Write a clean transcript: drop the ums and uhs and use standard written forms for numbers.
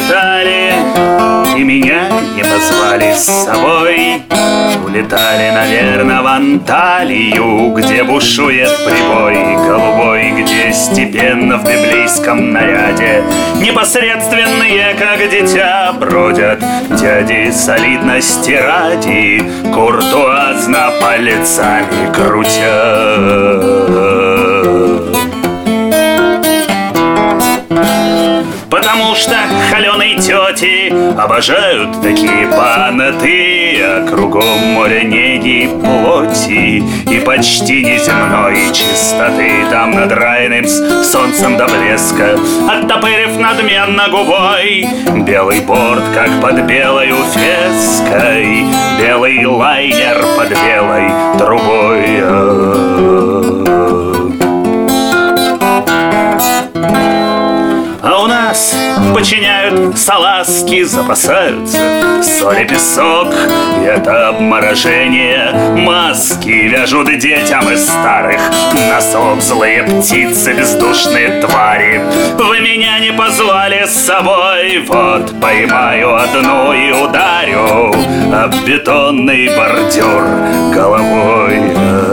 улетали и меня не позвали с собой. Улетали, наверное, в Анталию, где бушует прибой голубой, где степенно в библейском наряде непосредственные, как дитя, бродят дяди солидности ради, куртуазно пальцами крутя. Потому что холеные тети обожают такие панаты, а кругом море неги плоти и почти неземной чистоты. Там над райным солнцем до блеска, оттопырив надменно губой, белый борт, как под белою феской, белый лайнер под белой трубой. А у нас подчиняют салазки, запасаются соль и песок. И это обморожение маски вяжут детям из старых носов. Злые птицы, бездушные твари, вы меня не позвали с собой. Вот поймаю одну и ударю об бетонный бордюр головой.